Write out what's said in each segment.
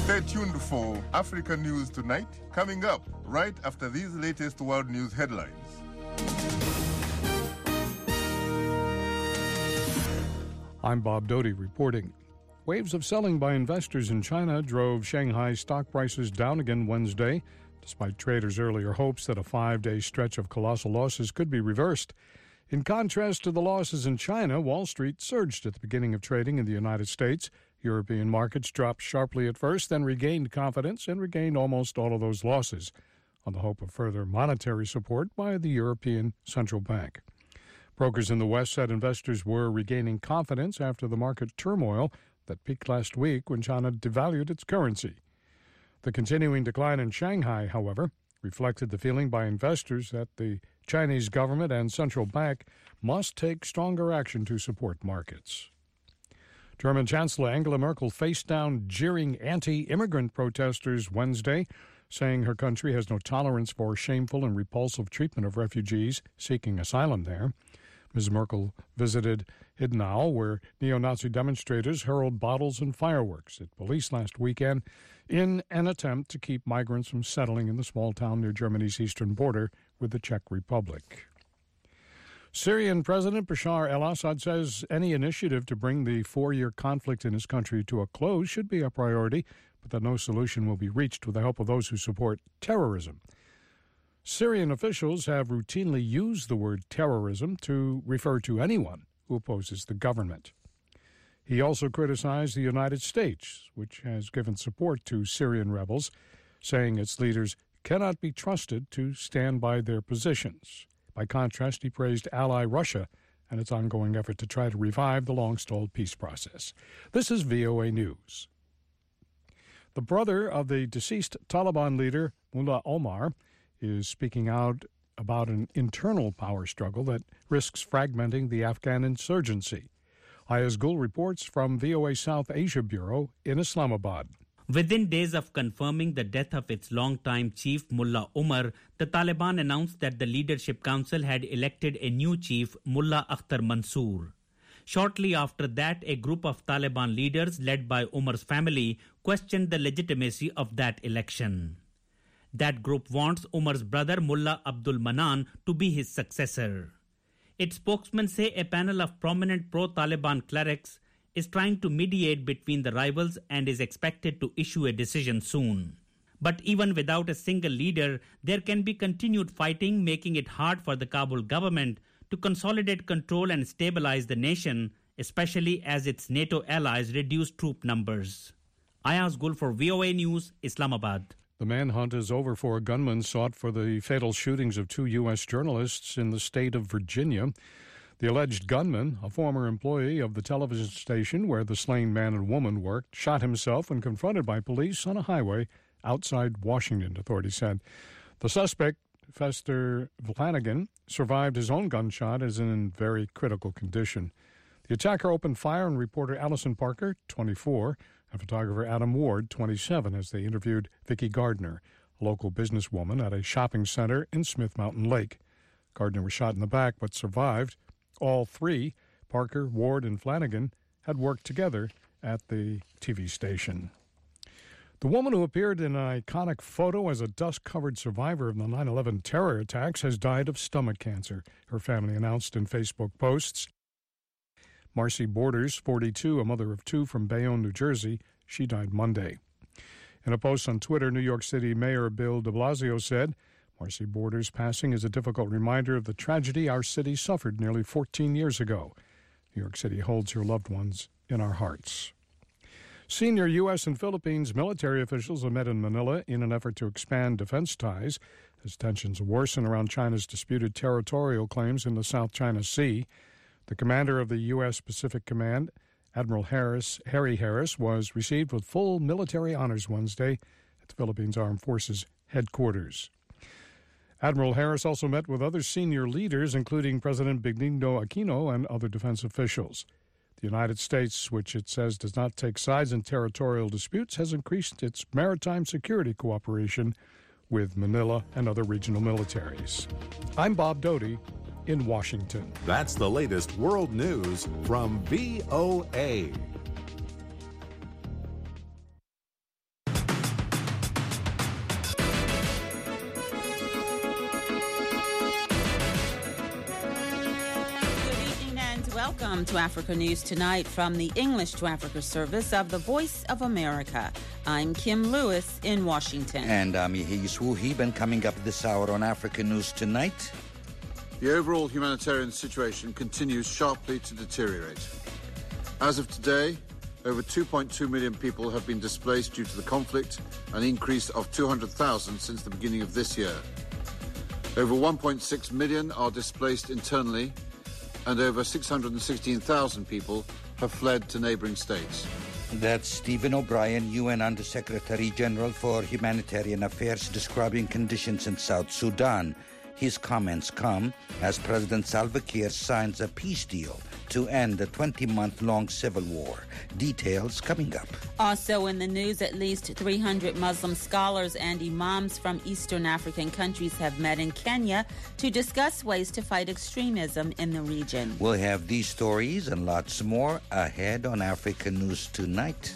Stay tuned for Africa News Tonight, coming up right after these latest world news headlines. I'm Bob Doty reporting. Waves of selling by investors in China drove Shanghai stock prices down again Wednesday, despite traders' earlier hopes that a 5-day stretch of colossal losses could be reversed. In contrast to the losses in China, Wall Street surged at the beginning of trading in the United States. European markets dropped sharply at first, then regained confidence and regained almost all of those losses on the hope of further monetary support by the European Central Bank. Brokers in the West said investors were regaining confidence after the market turmoil that peaked last week when China devalued its currency. The continuing decline in Shanghai, however, reflected the feeling by investors that the Chinese government and central bank must take stronger action to support markets. German Chancellor Angela Merkel faced down jeering anti-immigrant protesters Wednesday, saying her country has no tolerance for shameful and repulsive treatment of refugees seeking asylum there. Ms. Merkel visited Hiddenau, where neo-Nazi demonstrators hurled bottles and fireworks at police last weekend in an attempt to keep migrants from settling in the small town near Germany's eastern border with the Czech Republic. Syrian President Bashar al-Assad says any initiative to bring the 4-year conflict in his country to a close should be a priority, but that no solution will be reached with the help of those who support terrorism. Syrian officials have routinely used the word terrorism to refer to anyone who opposes the government. He also criticized the United States, which has given support to Syrian rebels, saying its leaders cannot be trusted to stand by their positions. By contrast, he praised ally Russia and its ongoing effort to try to revive the long-stalled peace process. This is VOA News. The brother of the deceased Taliban leader, Mullah Omar, is speaking out about an internal power struggle that risks fragmenting the Afghan insurgency. Ayaz Gul reports from VOA South Asia Bureau in Islamabad. Within days of confirming the death of its longtime chief, Mullah Omar, the Taliban announced that the Leadership Council had elected a new chief, Mullah Akhtar Mansoor. Shortly after that, a group of Taliban leaders led by Omar's family questioned the legitimacy of that election. That group wants Omar's brother Mullah Abdul Manan to be his successor. Its spokesmen say a panel of prominent pro-Taliban clerics is trying to mediate between the rivals and is expected to issue a decision soon. But even without a single leader, there can be continued fighting, making it hard for the Kabul government to consolidate control and stabilize the nation, especially as its NATO allies reduce troop numbers. Ayaz Gul for VOA News, Islamabad. The manhunt is over for a gunman sought for the fatal shootings of 2 U.S. journalists in the state of Virginia. The alleged gunman, a former employee of the television station where the slain man and woman worked, shot himself when confronted by police on a highway outside Washington, authorities said. The suspect, Fester Flanagan, survived his own gunshot and is in very critical condition. The attacker opened fire on reporter Allison Parker, 24, and photographer Adam Ward, 27, as they interviewed Vicki Gardner, a local businesswoman at a shopping center in Smith Mountain Lake. Gardner was shot in the back but survived. All three, Parker, Ward, and Flanagan, had worked together at the TV station. The woman who appeared in an iconic photo as a dust-covered survivor of the 9/11 terror attacks has died of stomach cancer, her family announced in Facebook posts. Marcy Borders, 42, a mother of 2 from Bayonne, New Jersey, she died Monday. In a post on Twitter, New York City Mayor Bill de Blasio said, Marcy Borders' passing is a difficult reminder of the tragedy our city suffered nearly 14 years ago. New York City holds her loved ones in our hearts. Senior U.S. and Philippines military officials have met in Manila in an effort to expand defense ties as tensions worsen around China's disputed territorial claims in the South China Sea. The commander of the U.S. Pacific Command, Admiral Harry Harris, was received with full military honors Wednesday at the Philippines Armed Forces headquarters. Admiral Harris also met with other senior leaders, including President Benigno Aquino and other defense officials. The United States, which it says does not take sides in territorial disputes, has increased its maritime security cooperation with Manila and other regional militaries. I'm Bob Doty in Washington. That's the latest world news from VOA. Welcome to Africa News Tonight from the English to Africa service of the Voice of America. I'm Kim Lewis in Washington. And I'm Yehis Wuhib, and coming up this hour on Africa News Tonight. The overall humanitarian situation continues sharply to deteriorate. As of today, over 2.2 million people have been displaced due to the conflict, an increase of 200,000 since the beginning of this year. Over 1.6 million are displaced internally, and over 616,000 people have fled to neighboring states. That's Stephen O'Brien, UN Undersecretary General for Humanitarian Affairs, describing conditions in South Sudan. His comments come as President Salva Kiir signs a peace deal to end the 20-month-long civil war. Details coming up. Also in the news, at least 300 Muslim scholars and imams from Eastern African countries have met in Kenya to discuss ways to fight extremism in the region. We'll have these stories and lots more ahead on Africa News Tonight.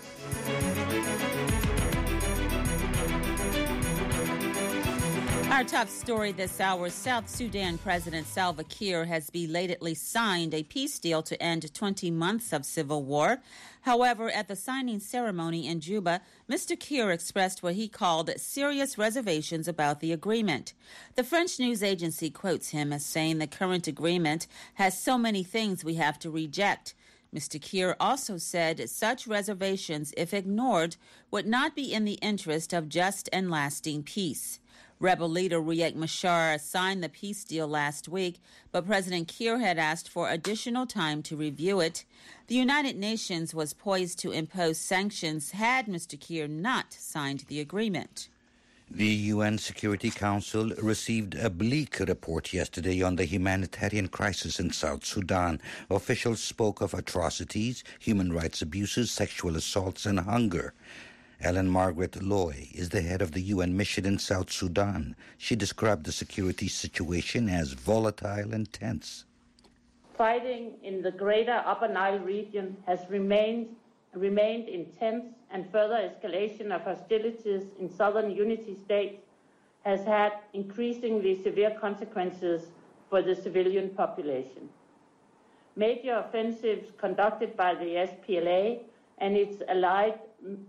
Our top story this hour, South Sudan President Salva Kiir has belatedly signed a peace deal to end 20 months of civil war. However, at the signing ceremony in Juba, Mr. Kiir expressed what he called serious reservations about the agreement. The French news agency quotes him as saying the current agreement has so many things we have to reject. Mr. Kiir also said such reservations, if ignored, would not be in the interest of just and lasting peace. Rebel leader Riek Machar signed the peace deal last week, but President Kiir had asked for additional time to review it. The United Nations was poised to impose sanctions had Mr. Kiir not signed the agreement. The UN Security Council received a bleak report yesterday on the humanitarian crisis in South Sudan. Officials spoke of atrocities, human rights abuses, sexual assaults, and hunger. Ellen Margaret Loy is the head of the UN mission in South Sudan. She described the security situation as volatile and tense. Fighting in the greater Upper Nile region has remained intense, and further escalation of hostilities in southern Unity State has had increasingly severe consequences for the civilian population. Major offensives conducted by the SPLA and its allied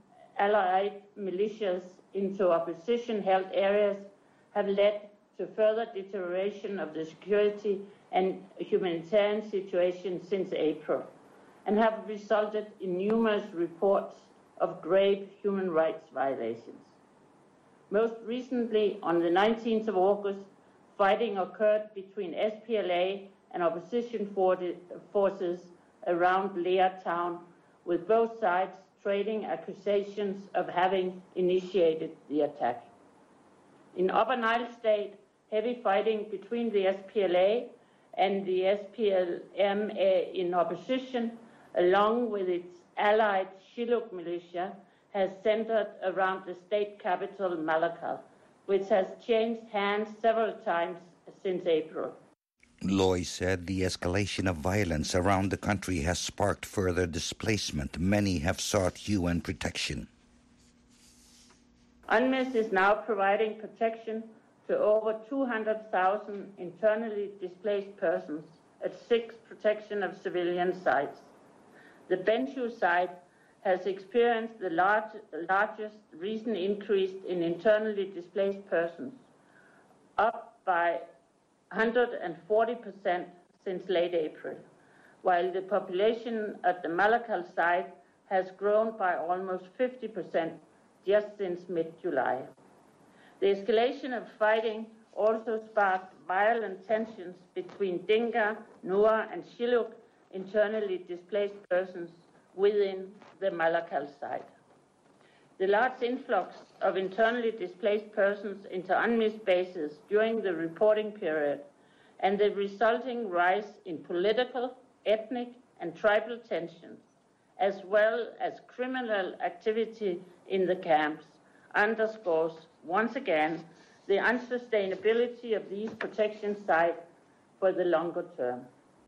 militias into opposition-held areas have led to further deterioration of the security and humanitarian situation since April, and have resulted in numerous reports of grave human rights violations. Most recently, on the 19th of August, fighting occurred between SPLA and opposition forces around Lea town, with both sides trading accusations of having initiated the attack. In Upper Nile State, heavy fighting between the SPLA and the SPLM in opposition, along with its allied Shilluk militia, has centered around the state capital, Malakal, which has changed hands several times since April. Loy said the escalation of violence around the country has sparked further displacement. Many have sought UN protection. UNMISS is now providing protection to over 200,000 internally displaced persons at 6 protection of civilian sites. The Bentiu site has experienced the largest recent increase in internally displaced persons, up by 140% since late April, while the population at the Malakal site has grown by almost 50% just since mid-July. The escalation of fighting also sparked violent tensions between Dinka, Nuer, and Shilluk internally displaced persons within the Malakal site. The large influx of internally displaced persons into UNMISS bases during the reporting period and the resulting rise in political, ethnic, and tribal tensions, as well as criminal activity in the camps, underscores once again the unsustainability of these protection sites for the longer term.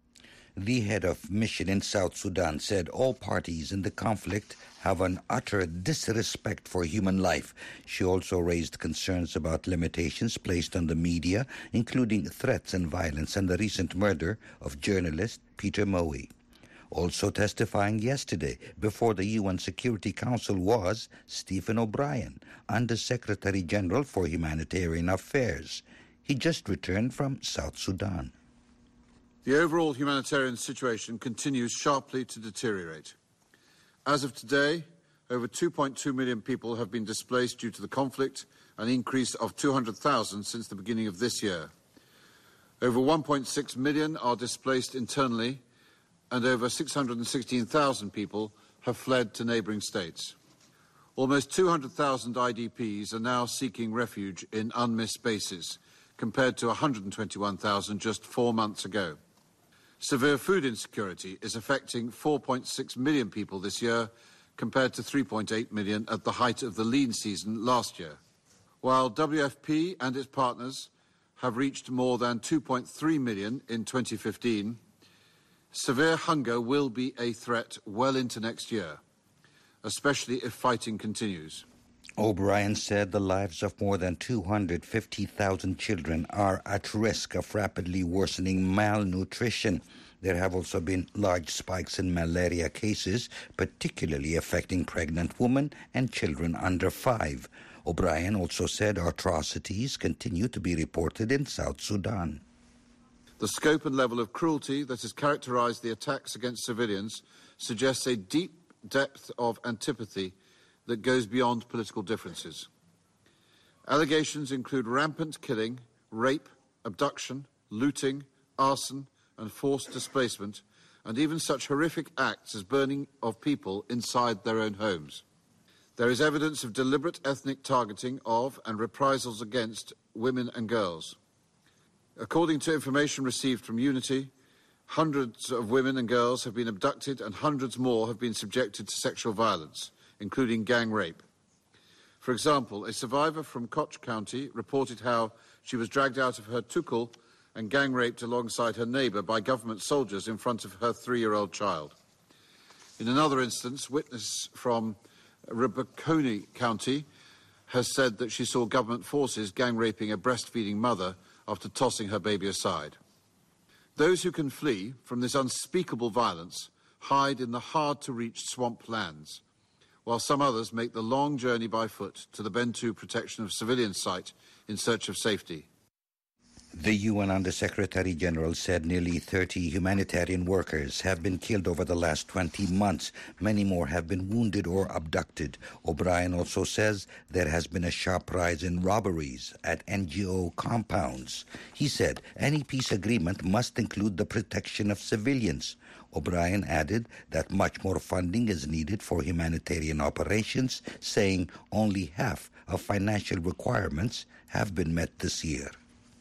The head of mission in South Sudan said all parties in the conflict have an utter disrespect for human life. She also raised concerns about limitations placed on the media, including threats and violence and the recent murder of journalist Peter Moe. Also testifying yesterday before the UN Security Council was Stephen O'Brien, Under-Secretary General for Humanitarian Affairs. He just returned from South Sudan. The overall humanitarian situation continues sharply to deteriorate. As of today, over 2.2 million people have been displaced due to the conflict, an increase of 200,000 since the beginning of this year. Over 1.6 million are displaced internally, and over 616,000 people have fled to neighbouring states. Almost 200,000 IDPs are now seeking refuge in UNMISS bases, compared to 121,000 just 4 months ago. Severe food insecurity is affecting 4.6 million people this year, compared to 3.8 million at the height of the lean season last year. While WFP and its partners have reached more than 2.3 million in 2015, severe hunger will be a threat well into next year, especially if fighting continues. O'Brien said the lives of more than 250,000 children are at risk of rapidly worsening malnutrition. There have also been large spikes in malaria cases, particularly affecting pregnant women and children under 5. O'Brien also said atrocities continue to be reported in South Sudan. The scope and level of cruelty that has characterized the attacks against civilians suggests a deep depth of antipathy that goes beyond political differences. Allegations include rampant killing, rape, abduction, looting, arson, and forced displacement, and even such horrific acts as burning of people inside their own homes. There is evidence of deliberate ethnic targeting of and reprisals against women and girls. According to information received from Unity, hundreds of women and girls have been abducted and hundreds more have been subjected to sexual violence, including gang rape. For example, a survivor from Koch County reported how she was dragged out of her tukul and gang raped alongside her neighbour by government soldiers in front of her 3-year-old child. In another instance, witness from Rabacone County has said that she saw government forces gang raping a breastfeeding mother after tossing her baby aside. Those who can flee from this unspeakable violence hide in the hard-to-reach swamp lands, while some others make the long journey by foot to the Bentiu Protection of Civilians site in search of safety. The UN Under-Secretary General said nearly 30 humanitarian workers have been killed over the last 20 months. Many more have been wounded or abducted. O'Brien also says there has been a sharp rise in robberies at NGO compounds. He said any peace agreement must include the protection of civilians. O'Brien added that much more funding is needed for humanitarian operations, saying only half of financial requirements have been met this year.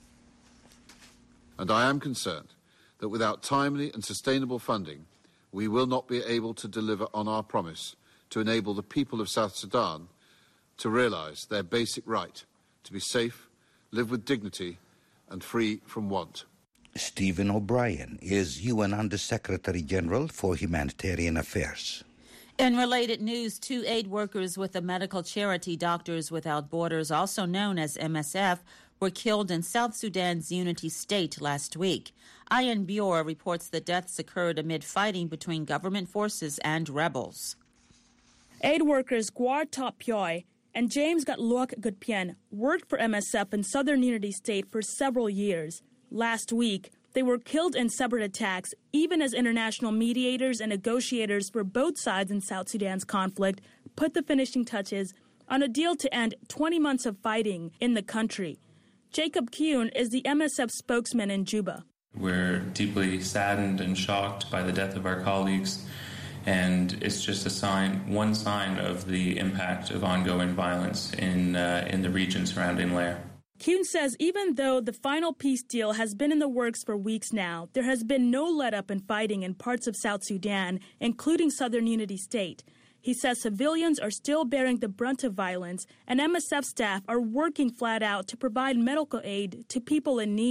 And I am concerned that without timely and sustainable funding, we will not be able to deliver on our promise to enable the people of South Sudan to realise their basic right to be safe, live with dignity, and free from want. Stephen O'Brien is UN Under-Secretary General for Humanitarian Affairs. In related news, 2 aid workers with the medical charity Doctors Without Borders, also known as MSF, were killed in South Sudan's Unity State last week. Ian Bure reports the deaths occurred amid fighting between government forces and rebels. Aid workers Gwar Top Pyoy and James Gatluok Gutpien worked for MSF in Southern Unity State for several years. Last week, they were killed in separate attacks, even as international mediators and negotiators for both sides in South Sudan's conflict put the finishing touches on a deal to end 20 months of fighting in the country. Jacob Kuhn is the MSF spokesman in Juba. We're deeply saddened and shocked by the death of our colleagues, and it's just one sign of the impact of ongoing violence in the region surrounding Lair. Kuhn says even though the final peace deal has been in the works for weeks now, there has been no let-up in fighting in parts of South Sudan, including Southern Unity State. He says civilians are still bearing the brunt of violence, and MSF staff are working flat out to provide medical aid to people in need.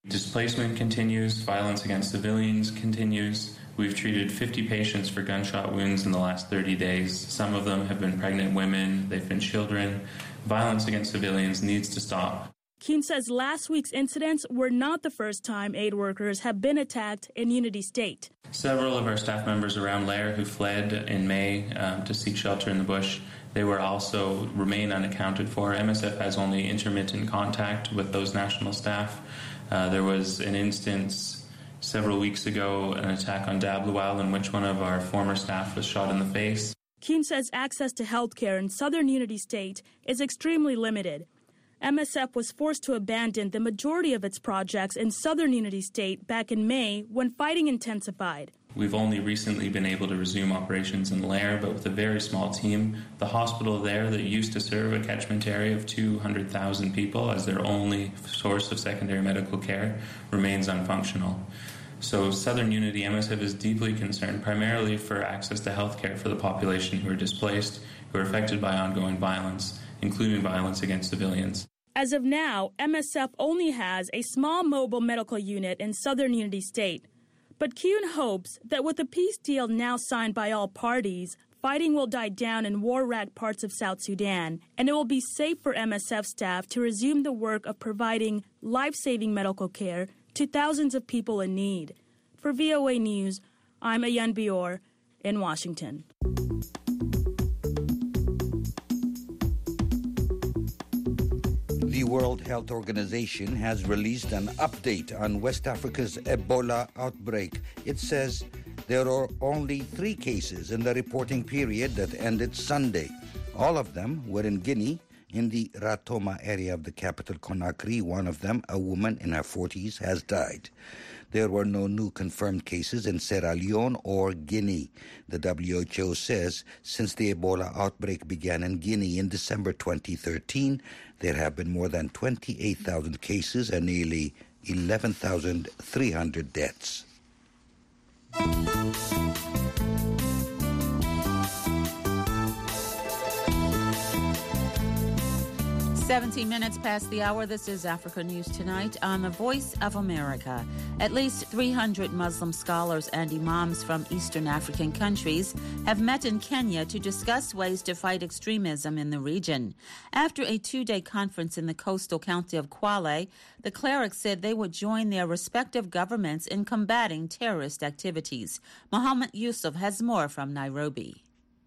Displacement continues, violence against civilians continues. We've treated 50 patients for gunshot wounds in the last 30 days. Some of them have been pregnant women, they've been children. Violence against civilians needs to stop. Keane says last week's incidents were not the first time aid workers have been attacked in Unity State. Several of our staff members around Lair who fled in May to seek shelter in the bush, they were also remain unaccounted for. MSF has only intermittent contact with those national staff. There was an instance several weeks ago, an attack on Dabluwal in which one of our former staff was shot in the face. Keane says access to health care in southern Unity State is extremely limited. MSF was forced to abandon the majority of its projects in southern Unity State back in May when fighting intensified. We've only recently been able to resume operations in Lair, but with a very small team. The hospital there that used to serve a catchment area of 200,000 people as their only source of secondary medical care remains unfunctional. So Southern Unity MSF is deeply concerned primarily for access to health care for the population who are displaced, who are affected by ongoing violence, including violence against civilians. As of now, MSF only has a small mobile medical unit in southern Unity State. But Keane hopes that with a peace deal now signed by all parties, fighting will die down in war-racked parts of South Sudan, and it will be safe for MSF staff to resume the work of providing life-saving medical care to thousands of people in need. For VOA News, I'm Ayan Bior in Washington. The World Health Organization has released an update on West Africa's Ebola outbreak. It says there are only 3 cases in the reporting period that ended Sunday. All of them were in Guinea, in the Ratoma area of the capital Conakry. One of them, a woman in her 40s, has died. There were no new confirmed cases in Sierra Leone or Guinea. The WHO says since the Ebola outbreak began in Guinea in December 2013, there have been more than 28,000 cases and nearly 11,300 deaths. 17 minutes past the hour. This is Africa News Tonight on the Voice of America. At least 300 Muslim scholars and imams from Eastern African countries have met in Kenya to discuss ways to fight extremism in the region. After a 2-day conference in the coastal county of Kwale, the clerics said they would join their respective governments in combating terrorist activities. Muhammad Yusuf has more from Nairobi.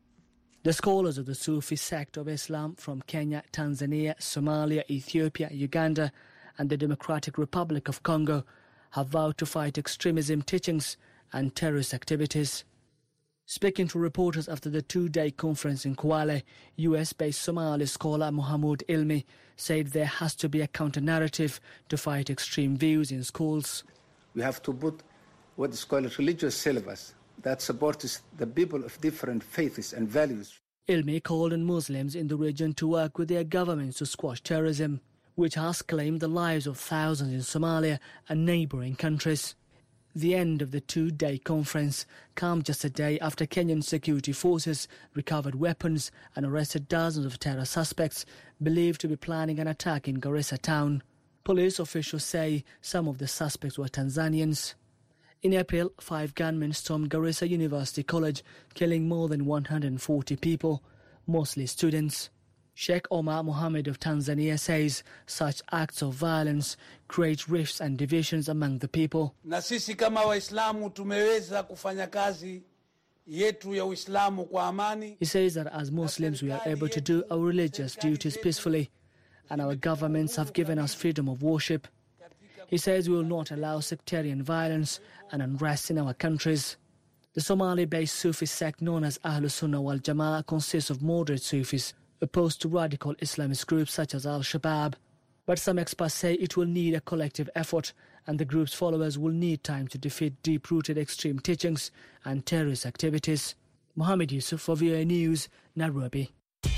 The scholars of the Sufi sect of Islam from Kenya, Tanzania, Somalia, Ethiopia, Uganda and the Democratic Republic of Congo have vowed to fight extremism teachings and terrorist activities. Speaking to reporters after the 2-day conference in Kwale, US-based Somali scholar Mohamud Ilmi said there has to be a counter-narrative to fight extreme views in schools. We have to put what is called a religious syllabus that supports the people of different faiths and values. Ilmi called on Muslims in the region to work with their governments to squash terrorism, which has claimed the lives of thousands in Somalia and neighbouring countries. The end of the 2-day conference came just a day after Kenyan security forces recovered weapons and arrested dozens of terror suspects believed to be planning an attack in Garissa town. Police officials say some of the suspects were Tanzanians. In April, 5 gunmen stormed Garissa University College, killing more than 140 people, mostly students. Sheikh Omar Mohammed of Tanzania says such acts of violence create rifts and divisions among the people. Na sisi kama Waislamu tumeweza kufanya kazi yetu ya Uislamu kwa amani. He says that as Muslims we are able to do our religious duties peacefully, and our governments have given us freedom of worship. He says we will not allow sectarian violence and unrest in our countries. The Somali-based Sufi sect known as Ahlus Sunnah wal Jama'ah consists of moderate Sufis opposed to radical Islamist groups such as Al-Shabaab. But some experts say it will need a collective effort and the group's followers will need time to defeat deep-rooted extreme teachings and terrorist activities. Mohammed Yusuf for VOA News, Nairobi.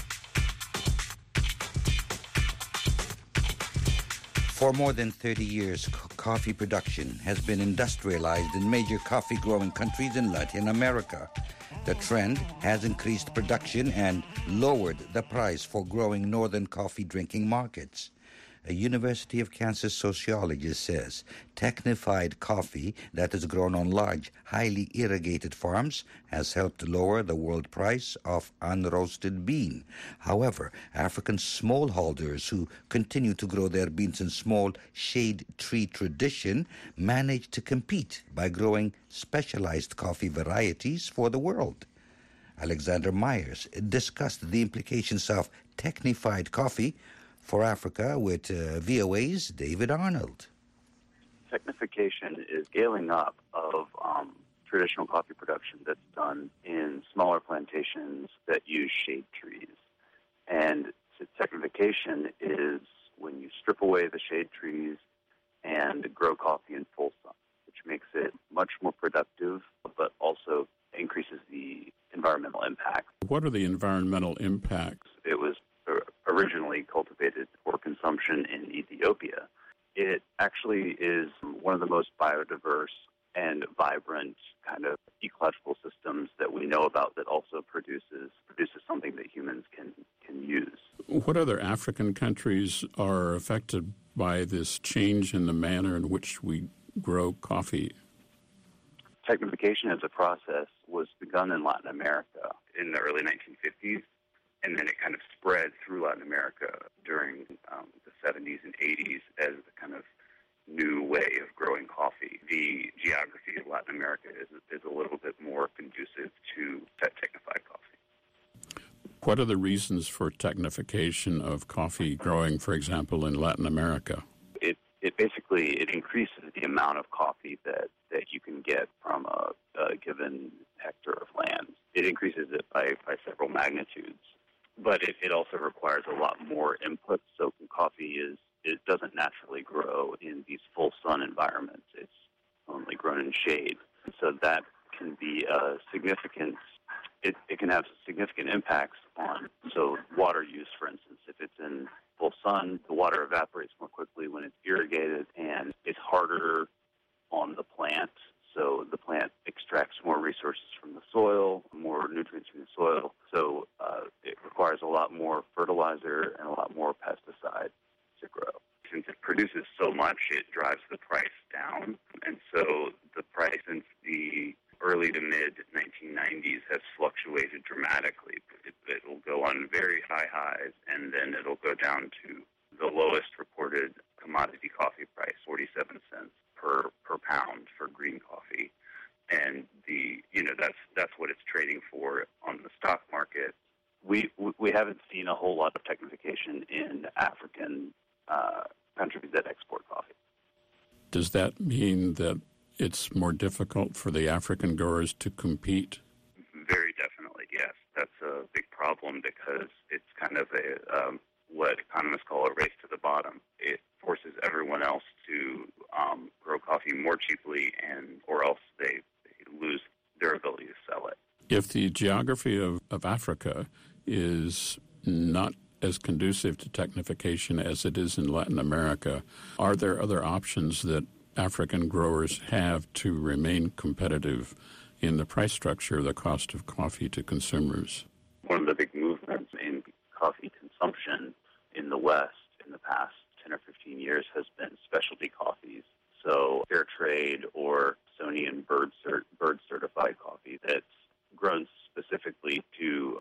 For more than 30 years, coffee production has been industrialized in major coffee-growing countries in Latin America. The trend has increased production and lowered the price for growing northern coffee-drinking markets. a University of Kansas sociologist says technified coffee that is grown on large, highly irrigated farms has helped lower the world price of unroasted bean. However, African smallholders who continue to grow their beans in small shade tree tradition manage to compete by growing specialized coffee varieties for the world. Alexander Myers discussed the implications of technified coffee for Africa with VOA's David Arnold. Technification is scaling up of traditional coffee production that's done in smaller plantations that use shade trees. And technification is when you strip away the shade trees and grow coffee in full sun, which makes it much more productive, but also increases the environmental impact. What are the environmental impacts? It was originally cultivated for consumption in Ethiopia. It actually is one of the most biodiverse and vibrant kind of ecological systems that we know about that also produces something that humans can use. What other African countries are affected by this change in the manner in which we grow coffee? Technification as a process was begun in Latin America in the early 1950s, and then it kind of spread through Latin America during the 70s and 80s as the kind of new way of growing coffee. The geography of Latin America is a little bit more conducive to technified coffee. What are the reasons for technification of coffee growing, for example, in Latin America? It basically increases the amount of coffee that you can get from a given hectare of land. It increases it by several magnitudes, but it also requires a lot more input. So coffee it doesn't naturally grow in these full sun environments. It's only grown in shade. So that can be a significant. It can have significant impacts on water use, for instance. If it's in full sun, the water evaporates more quickly when it's irrigated, and it's harder on the plant. So the plant extracts more resources from the soil, more nutrients from the soil. So it requires a lot more fertilizer and a lot more pesticide to grow. Since it produces so much, it drives the price down. And so the price since the early to mid-1990s has fluctuated dramatically. It'll go on very high highs, and then it'll go down to the lowest reported commodity coffee price, 47 cents per pound for green coffee. And that's what it's trading for on the stock market. We haven't seen a whole lot of technification in African countries that export coffee. Does that mean that it's more difficult for the African growers to compete? Very definitely, yes. That's a big problem because it's kind of what economists call a race to the bottom. It forces everyone else to grow coffee more cheaply, or else they lose their ability to sell it. If the geography of Africa is not as conducive to technification as it is in Latin America, are there other options that African growers have to remain competitive in the price structure of the cost of coffee to consumers? One of the big movements in coffee consumption in the West in the past 10 or 15 years has been specialty coffees. So fair trade or Smithsonian bird certified coffee that's grown specifically to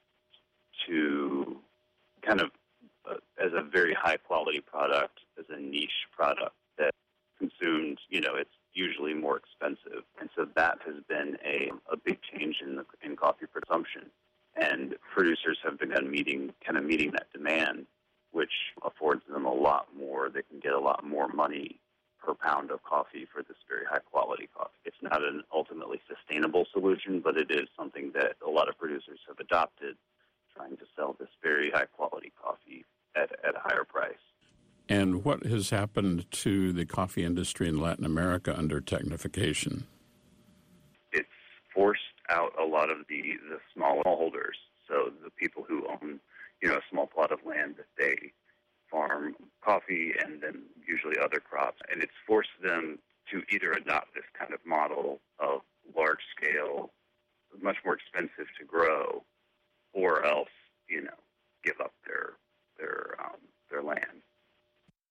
kind of as a very high quality product, as a niche product that consumed, it's usually more expensive. And so that has been a big change in coffee consumption. And producers have begun meeting that demand, which affords them a lot more. They can get a lot more money per pound of coffee for this very high quality coffee. It's not an ultimately sustainable solution, but it is something that a lot of producers have adopted, trying to sell this very high quality coffee at a higher price. And what has happened to the coffee industry in Latin America under technification? It's forced out a lot of the smallholders, so the people who own, a small plot of land that they farm coffee and then usually other crops. And it's forced them to either adopt this kind of model of large scale, much more expensive to grow, or else, give up their land.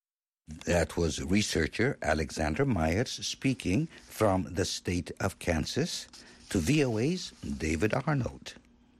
That was researcher Alexander Myers speaking from the state of Kansas to VOA's David Arnold.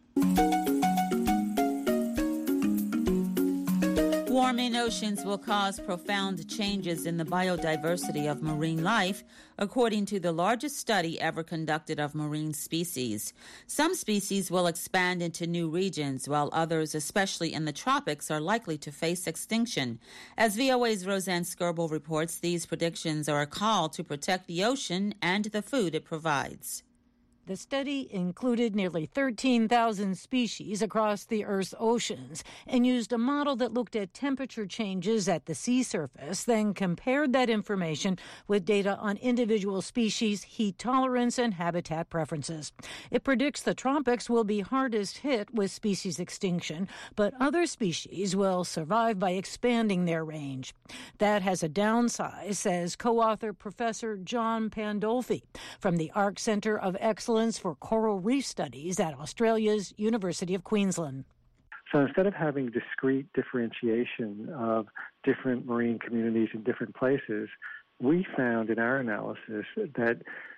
Warming oceans will cause profound changes in the biodiversity of marine life, according to the largest study ever conducted of marine species. Some species will expand into new regions, while others, especially in the tropics, are likely to face extinction. As VOA's Roseanne Skirble reports, these predictions are a call to protect the ocean and the food it provides. The study included nearly 13,000 species across the Earth's oceans and used a model that looked at temperature changes at the sea surface, then compared that information with data on individual species, heat tolerance, and habitat preferences. It predicts the tropics will be hardest hit with species extinction, but other species will survive by expanding their range. That has a downside, says co-author Professor John Pandolfi from the Ark Centre of Excellence for Coral Reef Studies at Australia's University of Queensland. So instead of having discrete differentiation of different marine communities in different places, we found in our analysis that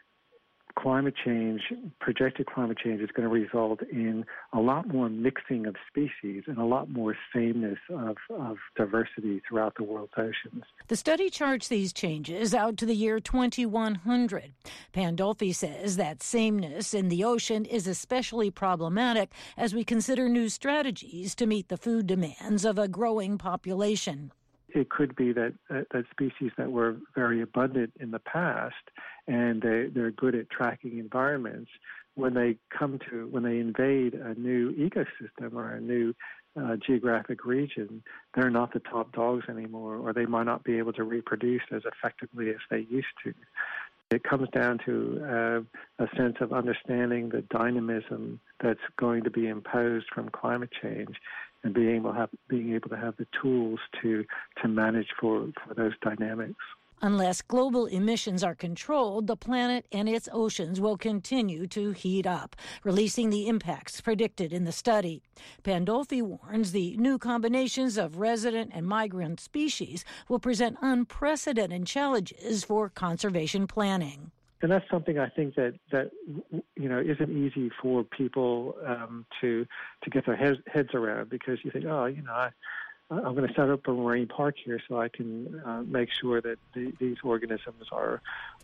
projected climate change is going to result in a lot more mixing of species and a lot more sameness of diversity throughout the world's oceans. The study charts these changes out to the year 2100. Pandolfi says that sameness in the ocean is especially problematic as we consider new strategies to meet the food demands of a growing population. It could be that species that were very abundant in the past and they're good at tracking environments, when they invade a new ecosystem or a new geographic region, they're not the top dogs anymore, or they might not be able to reproduce as effectively as they used to. It comes down to a sense of understanding the dynamism that's going to be imposed from climate change and being able to have the tools to manage for those dynamics. Unless global emissions are controlled, the planet and its oceans will continue to heat up, releasing the impacts predicted in the study. Pandolfi warns the new combinations of resident and migrant species will present unprecedented challenges for conservation planning. And that's something I think that isn't easy for people to get their heads around, because you think, I'm going to set up a marine park here so I can make sure that these organisms are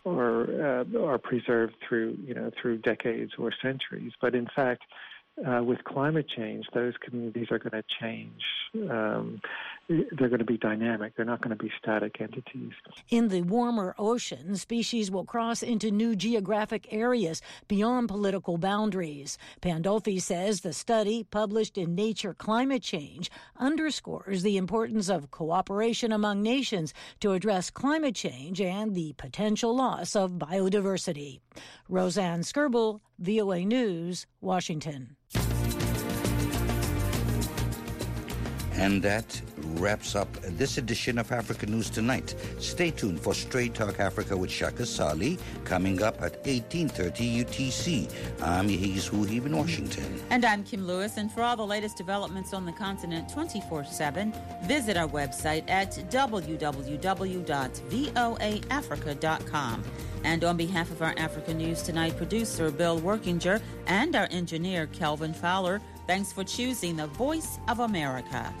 preserved through decades or centuries. But in fact, with climate change, those communities are going to change. They're going to be dynamic. They're not going to be static entities. In the warmer ocean, species will cross into new geographic areas beyond political boundaries. Pandolfi says the study, published in Nature Climate Change, underscores the importance of cooperation among nations to address climate change and the potential loss of biodiversity. Roseanne Skirble, VOA News, Washington. And that wraps up this edition of Africa News Tonight. Stay tuned for Straight Talk Africa with Shaka Sali, coming up at 18:30 UTC. I'm Yehiz Huhib in Washington. And I'm Kim Lewis. And for all the latest developments on the continent 24/7, visit our website at www.voaafrica.com. And on behalf of our Africa News Tonight producer, Bill Workinger, and our engineer, Kelvin Fowler, thanks for choosing the Voice of America.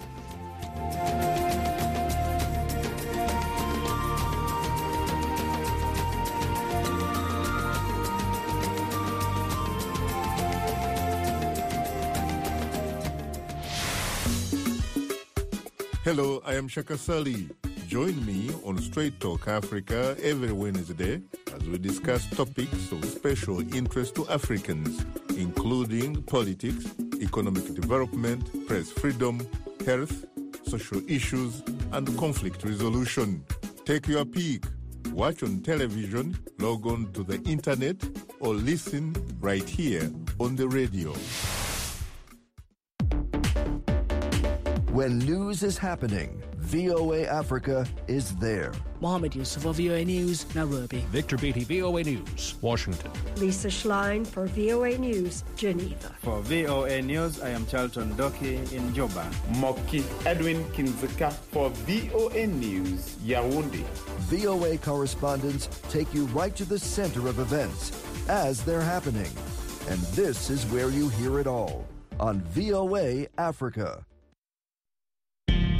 Hello, I am Shaka Sali. Join me on Straight Talk Africa every Wednesday as we discuss topics of special interest to Africans, including politics, economic development, press freedom, health, social issues, and conflict resolution. Take your pick. Watch on television, log on to the internet, or listen right here on the radio. When news is happening, VOA Africa is there. Mohammed Yusuf for VOA News, Nairobi. Victor Beatty, VOA News, Washington. Lisa Schlein for VOA News, Geneva. For VOA News, I am Charlton Doki in Juba. Moki Edwin Kinzika for VOA News, Yaoundé. VOA correspondents take you right to the center of events as they're happening. And this is where you hear it all on VOA Africa.